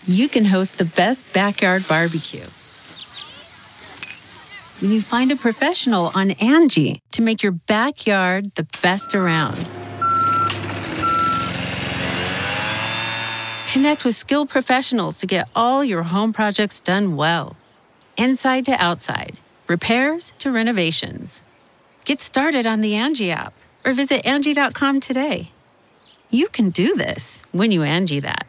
you can host the best backyard barbecue. When you find a professional on Angie to make your backyard the best around. Connect with skilled professionals to get all your home projects done well. Inside to outside, repairs to renovations. Get started on the Angie app or visit Angie.com today. You can do this when you Angie that.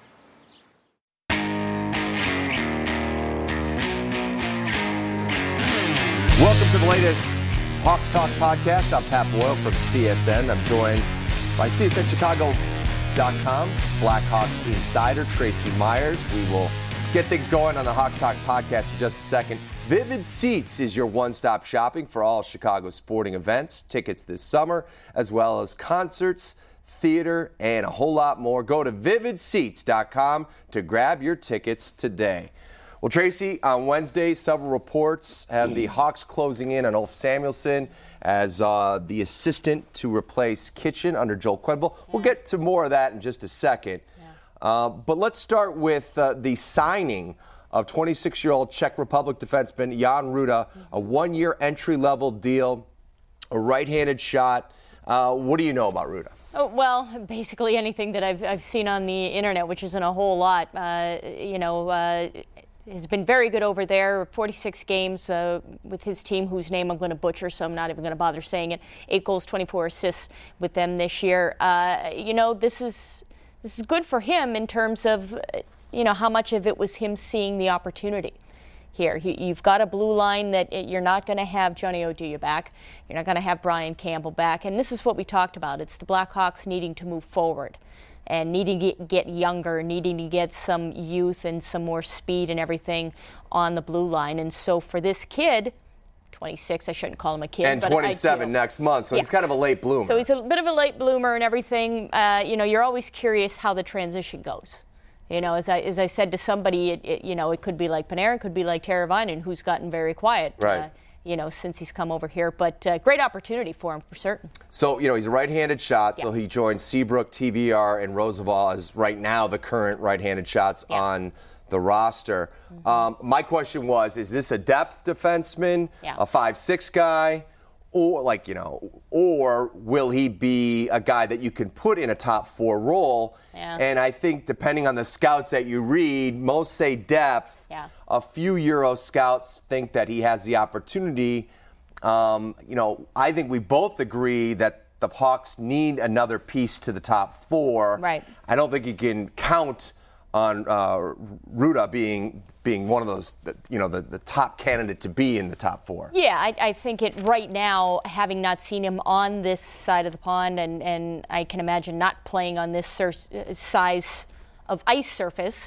Welcome to the latest Hawks Talk podcast. I'm Pat Boyle from CSN. I'm joined by CSNChicago.com's Blackhawks insider, Tracy Myers. We will get things going on the Hawks Talk podcast in just a second. Vivid Seats is your one-stop shopping for all Chicago sporting events, tickets this summer, as well as concerts, theater, and a whole lot more. Go to vividseats.com to grab your tickets today. Well, Tracy, on Wednesday, several reports have the Hawks closing in on Ulf Samuelsson as the assistant to replace Kitchen under Joel Quenneville. Yeah. We'll get to more of that in just a second. Yeah. But let's start with the signing of 26-year-old Czech Republic defenseman Jan Ruda, a one-year entry-level deal, a right-handed shot. What do you know about Ruda? Oh, well, basically anything that I've seen on the internet, which isn't a whole lot. Has been very good over there. 46 games with his team, whose name I'm going to butcher, so I'm not even going to bother saying it. 8 goals, 24 assists with them this year. This is good for him in terms of how much of it was him seeing the opportunity here. You've got a blue line that you're not going to have Johnny Oduya back. You're not going to have Brian Campbell back. And this is what we talked about. It's the Blackhawks needing to move forward and needing to get younger, needing to get some youth and some more speed and everything on the blue line. And so for this kid, 26, I shouldn't call him a kid. And 27 next month, so yes. He's kind of a late bloomer. So he's a bit of a late bloomer and everything. You're always curious how the transition goes. As I said to somebody, it could be like Panarin, could be like Teravainen, who's gotten very quiet. Right. Since he's come over here. But great opportunity for him, for certain. So, he's a right-handed shot, so he joins Seabrook, TVR, and Roosevelt as right now the current right-handed shots on the roster. Mm-hmm. My question was, is this a depth defenseman, a 5'6" guy, or will he be a guy that you can put in a top 4 role? Yeah. And I think depending on the scouts that you read, most say depth. Yeah. A few Euro scouts think that he has the opportunity. I think we both agree that the Hawks need another piece to the top 4. Right. I don't think you can count on Ruda being one of those, the top candidate to be in the top 4. Yeah, I think it right now, having not seen him on this side of the pond, and I can imagine not playing on this size of ice surface.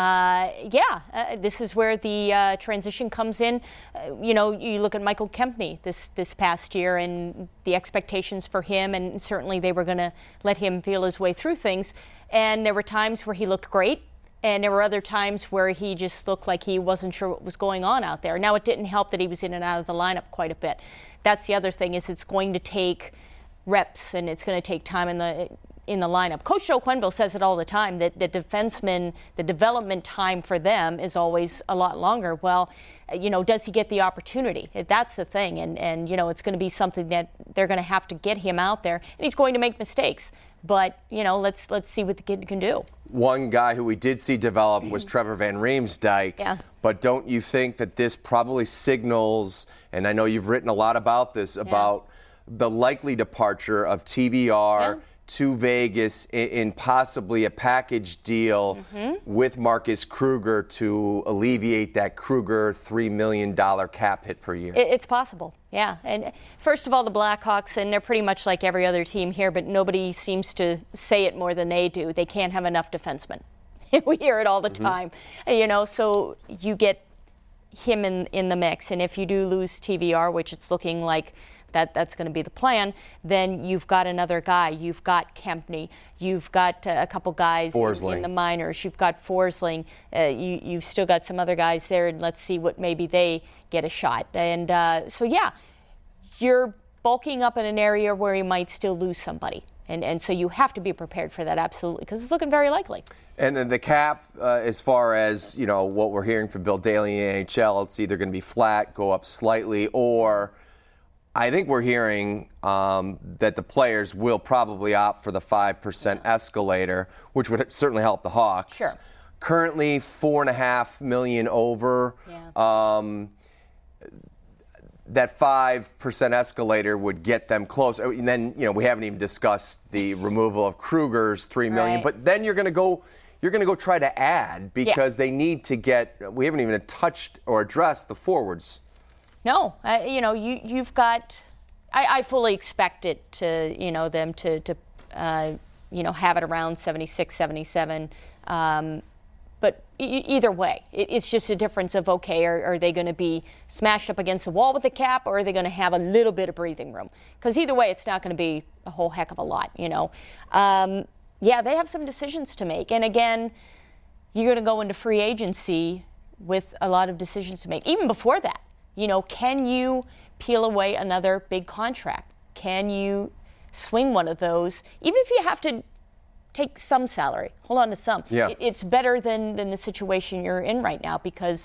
This is where the transition comes in. You look at Michael Kempny this past year and the expectations for him, and certainly they were going to let him feel his way through things. And there were times where he looked great, and there were other times where he just looked like he wasn't sure what was going on out there. Now, it didn't help that he was in and out of the lineup quite a bit. That's the other thing, is it's going to take reps and it's going to take time in the lineup. Coach Joe Quenneville says it all the time, that the defensemen, the development time for them is always a lot longer. Well, does he get the opportunity? That's the thing. And it's going to be something that they're going to have to get him out there. And he's going to make mistakes. But, let's see what the kid can do. One guy who we did see develop was Trevor Van Riemsdyk. Yeah. But don't you think that this probably signals, and I know you've written a lot about this, about the likely departure of TVR to Vegas in possibly a package deal with Marcus Kruger to alleviate that Kruger $3 million cap hit per year? It's possible, yeah. And first of all, the Blackhawks, and they're pretty much like every other team here, but nobody seems to say it more than they do. They can't have enough defensemen. We hear it all the time. So you get him in the mix. And if you do lose TVR, which it's looking like that's going to be the plan, then you've got another guy. You've got Kempny. You've got a couple guys in the minors. You've got Forsling. You've still got some other guys there, and let's see what maybe they get a shot. And you're bulking up in an area where he might still lose somebody. And so you have to be prepared for that, absolutely, because it's looking very likely. And then the cap, as far as, what we're hearing from Bill Daly in the NHL, it's either going to be flat, go up slightly, or I think we're hearing that the players will probably opt for the 5% escalator, which would certainly help the Hawks. Sure. Currently, $4.5 million over. Yeah. That 5% escalator would get them close. And then, we haven't even discussed the removal of Kruger's $3 million. Right. But then you're going to go try to add because they need to get. We haven't even touched or addressed the forwards. No, you've got. I fully expect it to, them to have it around 76, 77. But either way, it's just a difference of, okay, are they going to be smashed up against the wall with the cap, or are they going to have a little bit of breathing room? Because either way, it's not going to be a whole heck of a lot, Yeah, they have some decisions to make. And again, you're going to go into free agency with a lot of decisions to make. Even before that, can you peel away another big contract? Can you swing one of those? Even if you have to take some salary, hold on to some. Yeah. It's better than the situation you're in right now because,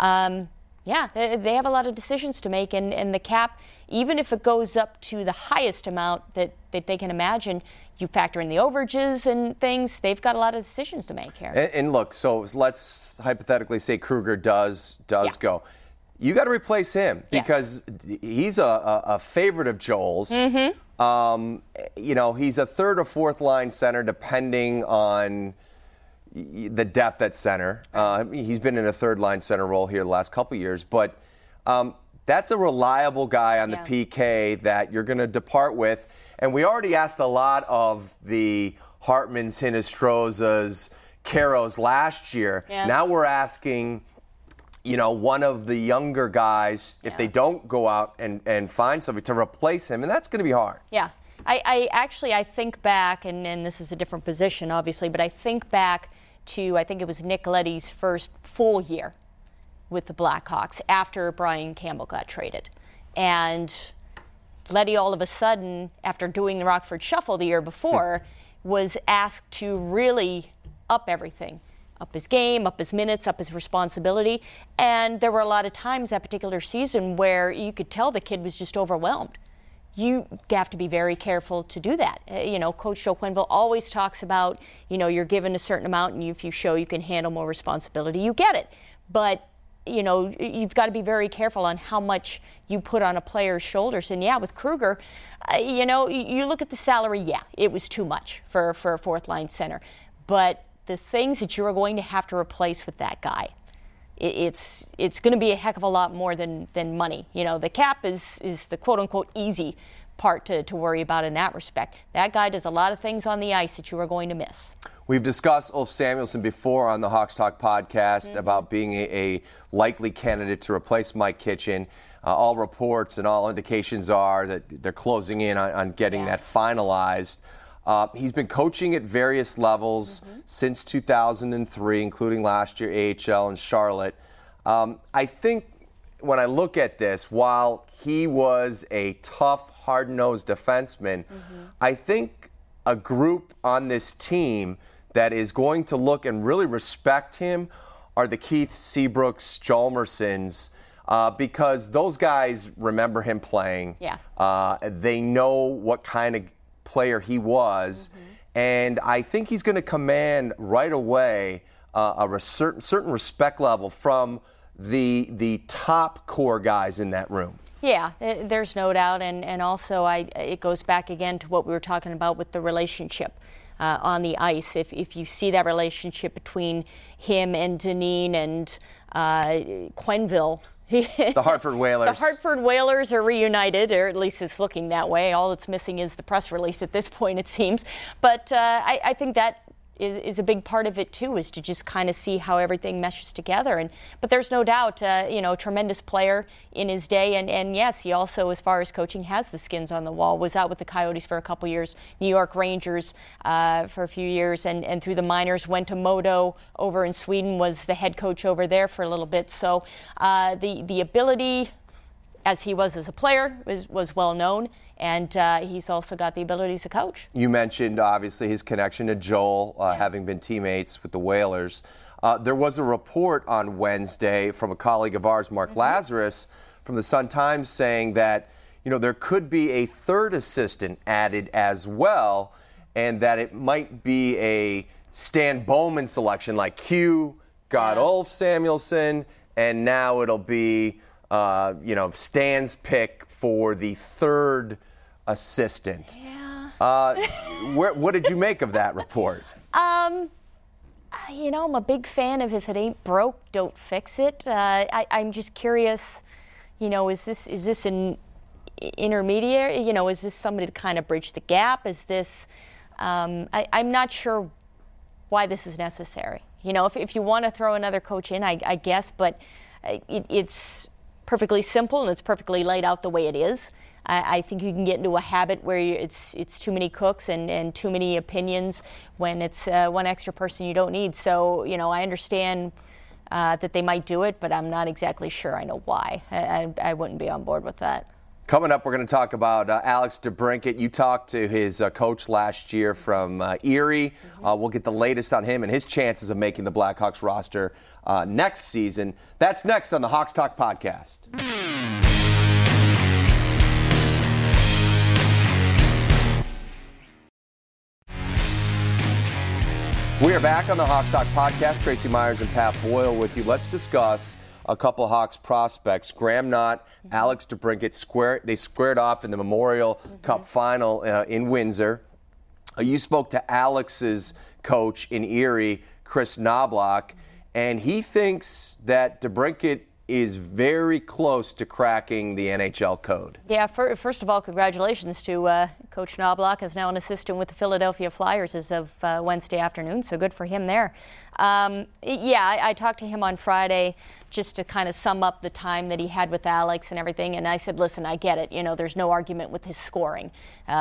they have a lot of decisions to make. And the cap, even if it goes up to the highest amount that they can imagine, you factor in the overages and things, they've got a lot of decisions to make here. And look, so let's hypothetically say Kruger does go. You got to replace him because he's a favorite of Joel's. Mm-hmm. He's a third or fourth line center depending on the depth at center. He's been in a third line center role here the last couple years, but that's a reliable guy on the PK that you're going to depart with. And we already asked a lot of the Hartmans, Hinostrozas, Caros last year. Yeah. Now we're asking one of the younger guys, if they don't go out and find somebody to replace him, and that's going to be hard. Yeah. I think back, and this is a different position, obviously, but I think back to, I think it was Nick Leddy's first full year with the Blackhawks after Brian Campbell got traded. And Leddy, all of a sudden, after doing the Rockford Shuffle the year before, was asked to really up everything. Up his game, up his minutes, up his responsibility. And there were a lot of times that particular season where you could tell the kid was just overwhelmed. You have to be very careful to do that. Coach Joe Quenneville always talks about, you're given a certain amount, and if you show you can handle more responsibility, you get it. But, you've got to be very careful on how much you put on a player's shoulders. And with Kruger, you look at the salary, it was too much for a fourth line center. But the things that you're going to have to replace with that guy, it's going to be a heck of a lot more than money. The cap is the quote-unquote easy part to worry about in that respect. That guy does a lot of things on the ice that you are going to miss. We've discussed Ulf Samuelsson before on the Hawks Talk podcast about being a likely candidate to replace Mike Kitchen. All reports and all indications are that they're closing in on getting that finalized. He's been coaching at various levels since 2003, including last year AHL in Charlotte. I think when I look at this, while he was a tough, hard-nosed defenseman, I think a group on this team that is going to look and really respect him are the Keith Seabrooks, Hjalmarssons, because those guys remember him playing. Yeah. They know what kind of player he was, and I think he's going to command right away a certain respect level from the top core guys in that room. Yeah, there's no doubt, and also it goes back again to what we were talking about with the relationship on the ice. If you see that relationship between him and Dineen and Quenneville. The Hartford Whalers. The Hartford Whalers are reunited, or at least it's looking that way. All that's missing is the press release at this point, it seems. But I think that is a big part of it too, is to just kind of see how everything meshes together. But there's no doubt, tremendous player in his day, and yes, he also, as far as coaching, has the skins on the wall. Was out with the Coyotes for a couple years, New York Rangers for a few years, and through the minors went to Modo over in Sweden, was the head coach over there for a little bit. So the ability as he was as a player, was well known, and he's also got the abilities to coach. You mentioned, obviously, his connection to Joel, having been teammates with the Whalers. There was a report on Wednesday from a colleague of ours, Mark Lazarus, from the Sun-Times, saying that there could be a third assistant added as well, and that it might be a Stan Bowman selection, like Q got Ulf Samuelsson, and now it'll be Stan's pick for the third assistant. Yeah. What did you make of that report? I'm a big fan of if it ain't broke, don't fix it. I'm just curious, is this an intermediary? Is this somebody to kind of bridge the gap? Is this, I'm not sure why this is necessary. If you want to throw another coach in, I guess, but it's perfectly simple and it's perfectly laid out the way it is. I think you can get into a habit where it's too many cooks and too many opinions when it's one extra person you don't need. So, I understand that they might do it, but I'm not exactly sure I know why. I wouldn't be on board with that. Coming up, we're going to talk about Alex DeBrincat. You talked to his coach last year from Erie. We'll get the latest on him and his chances of making the Blackhawks roster next season. That's next on the Hawks Talk podcast. We are back on the Hawks Talk podcast. Tracy Myers and Pat Boyle with you. Let's discuss a couple Hawks prospects. Graham Knott, Alex DeBrincat, they squared off in the Memorial Cup final in Windsor. You spoke to Alex's coach in Erie, Chris Knobloch, and he thinks that DeBrincat is very close to cracking the NHL code. Yeah, first of all, congratulations to Coach Knobloch, is now an assistant with the Philadelphia Flyers as of Wednesday afternoon, so good for him there. I talked to him on Friday just to kind of sum up the time that he had with Alex and everything, and I said, listen, I get it. There's no argument with his scoring.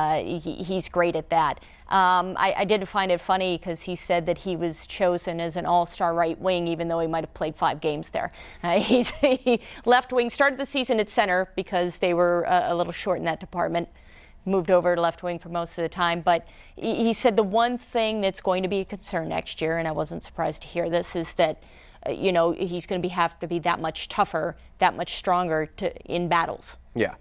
He's great at that. I did find it funny because he said that he was chosen as an all-star right wing, even though he might have played 5 games there. He's left wing, started the season at center because they were a little short in that department. Moved over to left wing for most of the time, but he said the one thing that's going to be a concern next year, and I wasn't surprised to hear this, is that he's going to have to be that much tougher, that much stronger in battles. Yeah.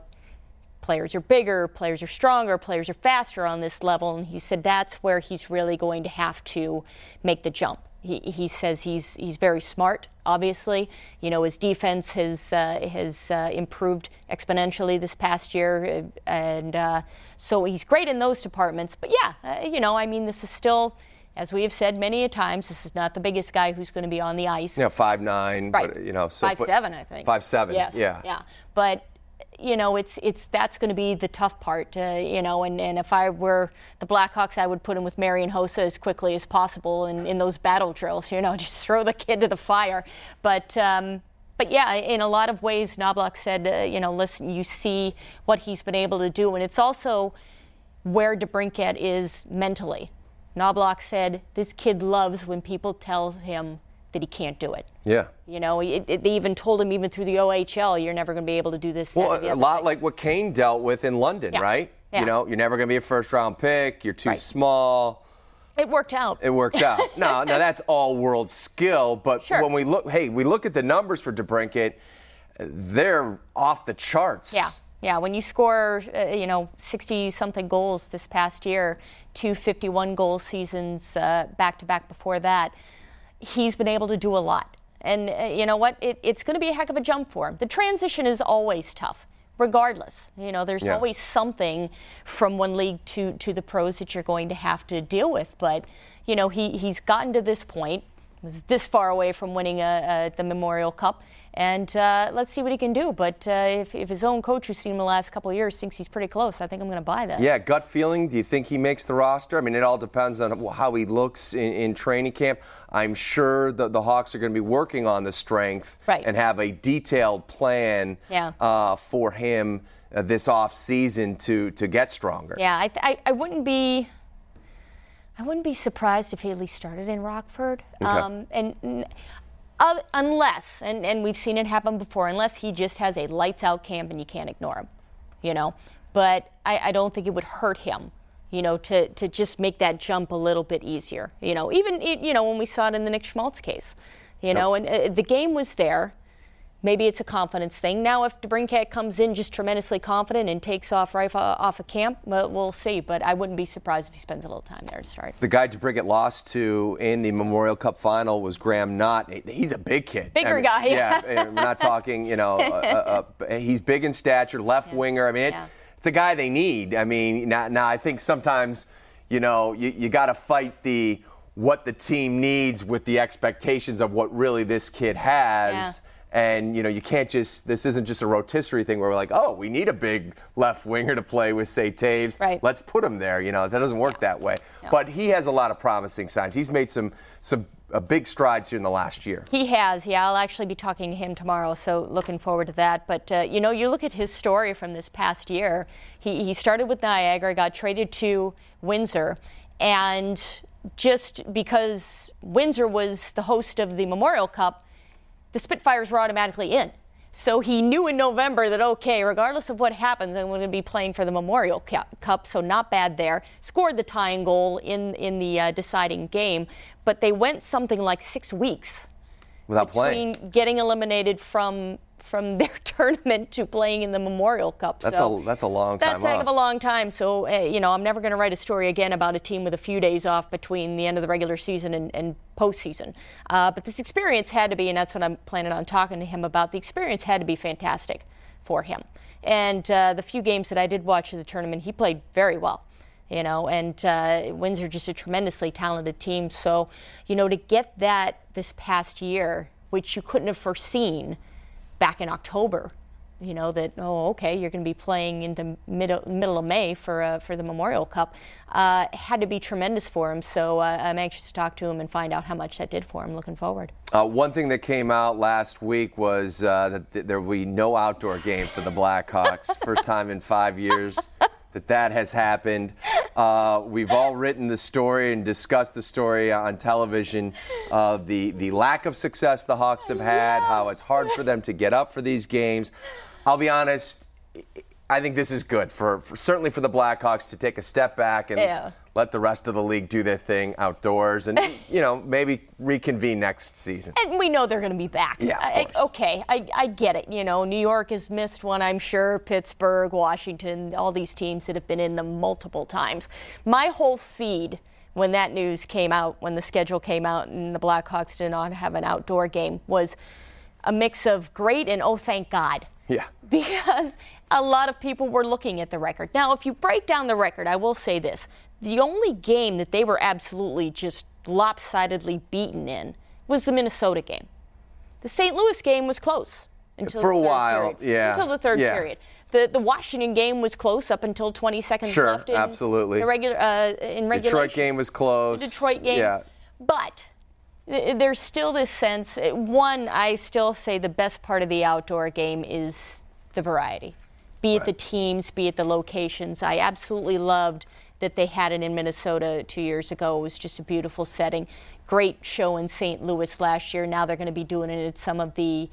Players are bigger, players are stronger, players are faster on this level, and he said that's where he's really going to have to make the jump. He says he's very smart, obviously. His defense has improved exponentially this past year, and so he's great in those departments. But this is still, as we have said many a times, this is not the biggest guy who's going to be on the ice. 5'9", right. But 5'7", I think. 5'7", yes. Yeah. But it's that's going to be the tough part, and if I were the Blackhawks, I would put him with Marian Hossa as quickly as possible in those battle drills, just throw the kid to the fire. But yeah, in a lot of ways, Knobloch said, listen, you see what he's been able to do, and it's also where DeBrincat is mentally. Knobloch said, this kid loves when people tell him that he can't do it. Yeah. They even told him, even through the OHL, you're never going to be able to do this. Well, a lot like what Kane dealt with in London, right? Yeah. You're never going to be a first-round pick. You're too small. It worked out. Now that's all-world skill, but when we look at the numbers for DeBrincat, they're off the charts. Yeah, when you score, 60-something goals this past year, 2 51-goal seasons back-to-back before that, he's been able to do a lot. And you know what? It's going to be a heck of a jump for him. The transition is always tough, regardless. There's always something from one league to the pros that you're going to have to deal with. But, he's gotten to this point, was this far away from winning the Memorial Cup. And let's see what he can do. But if his own coach, who's seen him the last couple of years, thinks he's pretty close, I think I'm going to buy that. Yeah, gut feeling. Do you think he makes the roster? I mean, it all depends on how he looks in training camp. I'm sure the Hawks are going to be working on the strength and have a detailed plan for him this off season to get stronger. Yeah, I wouldn't be surprised if he at least started in Rockford. Okay. And Unless, and we've seen it happen before, unless he just has a lights-out camp and you can't ignore him, But I don't think it would hurt him, to just make that jump a little bit easier. Even, when we saw it in the Nick Schmaltz case, and the game was there. Maybe it's a confidence thing. Now, if DeBrincat comes in just tremendously confident and takes off right off of camp, we'll see. But I wouldn't be surprised if he spends a little time there to start. The guy DeBrincat lost to in the Memorial Cup final was Graham Knott. He's a big kid. Bigger guy. Yeah, we're not talking, he's big in stature, left winger. I mean, it's a guy they need. I mean, now I think sometimes, you got to fight what the team needs with the expectations of what really this kid has. Yeah. And, you can't this isn't just a rotisserie thing where we're like, oh, we need a big left winger to play with, say, Taves. Right. Let's put him there. That doesn't work that way. No. But he has a lot of promising signs. He's made some big strides here in the last year. He has. Yeah, I'll actually be talking to him tomorrow, so looking forward to that. But, you look at his story from this past year. He started with Niagara, got traded to Windsor, and just because Windsor was the host of the Memorial Cup, the Spitfires were automatically in. So he knew in November that, okay, regardless of what happens, I'm going to be playing for the Memorial Cup, so not bad there. Scored the tying goal in the deciding game, but they went something like 6 weeks without playing, getting eliminated from their tournament to playing in the Memorial Cup. That's a long time. That's a heck of a long time. So, I'm never going to write a story again about a team with a few days off between the end of the regular season and postseason. But this experience had to be, and that's what I'm planning on talking to him about, the experience had to be fantastic for him. And the few games that I did watch of the tournament, he played very well. And Windsor just a tremendously talented team. So, to get that this past year, which you couldn't have foreseen back in October, that, you're going to be playing in the middle of May for the Memorial Cup, had to be tremendous for him. So I'm anxious to talk to him and find out how much that did for him. Looking forward. One thing that came out last week was that there will be no outdoor game for the Blackhawks. First time in 5 years that has happened. We've all written the story and discussed the story on television of the lack of success the Hawks have had, how it's hard for them to get up for these games. I'll be honest, I think this is good for certainly for the Blackhawks to take a step back and let the rest of the league do their thing outdoors and, maybe reconvene next season. And we know they're going to be back. Yeah, of course. I get it. New York has missed one, I'm sure. Pittsburgh, Washington, all these teams that have been in them multiple times. My whole feed when that news came out, when the schedule came out and the Blackhawks did not have an outdoor game, was a mix of great and oh, thank God. Yeah. Because a lot of people were looking at the record. Now, if you break down the record, I will say this. The only game that they were absolutely just lopsidedly beaten in was the Minnesota game. The St. Louis game was close. Until for a while, yeah. Until the third period. The Washington game was close up until 20 seconds left. Sure, absolutely. In regulation. Detroit game was close. The Detroit game. Yeah. But there's still this sense. One, I still say the best part of the outdoor game is the variety. Be it the teams, be it the locations. I absolutely loved that they had it in Minnesota 2 years ago. It was just a beautiful setting. Great show in St. Louis last year. Now they're going to be doing it at some of the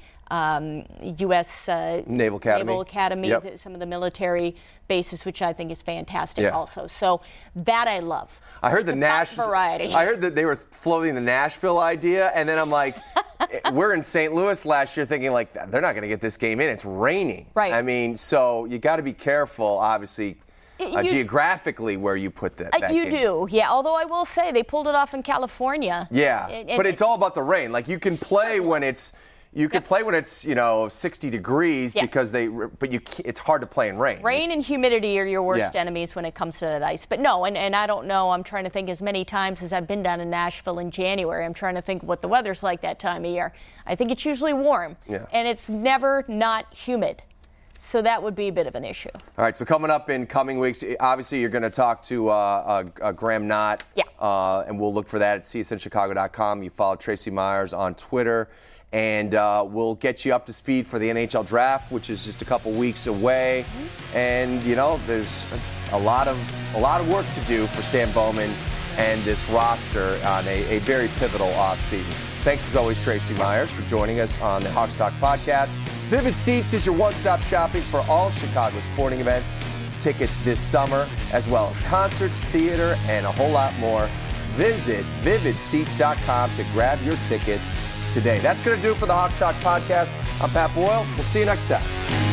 U.S. Naval Academy, yep. Some of the military bases, which I think is fantastic also. So that I love. I heard variety. I heard that they were floating the Nashville idea, and then I'm like, we're in St. Louis last year thinking, like, they're not going to get this game in. It's raining. Right. I mean, so you got to be careful, obviously, geographically where you put that you game. do, yeah. Although I will say they pulled it off in California. Yeah, but it's all about the rain. Like, you can play when it's... You could play when it's 60 degrees because it's hard to play in rain. Rain and humidity are your worst enemies when it comes to that ice. But no, and I don't know. I'm trying to think as many times as I've been down in Nashville in January. I'm trying to think what the weather's like that time of year. I think it's usually warm, and it's never not humid. So that would be a bit of an issue. All right, so coming up in coming weeks, obviously you're going to talk to Graham Knott. Yeah. And we'll look for that at csnchicago.com. You follow Tracy Myers on Twitter. And we'll get you up to speed for the NHL draft, which is just a couple weeks away. Mm-hmm. And there's a lot of work to do for Stan Bowman and this roster on a very pivotal offseason. Thanks as always, Tracy Myers, for joining us on the Hawks Talk podcast. Vivid Seats is your one-stop shopping for all Chicago sporting events. Tickets this summer, as well as concerts, theater, and a whole lot more. Visit vividseats.com to grab your tickets today. That's going to do it for the Hawks Talk podcast. I'm Pat Boyle. We'll see you next time.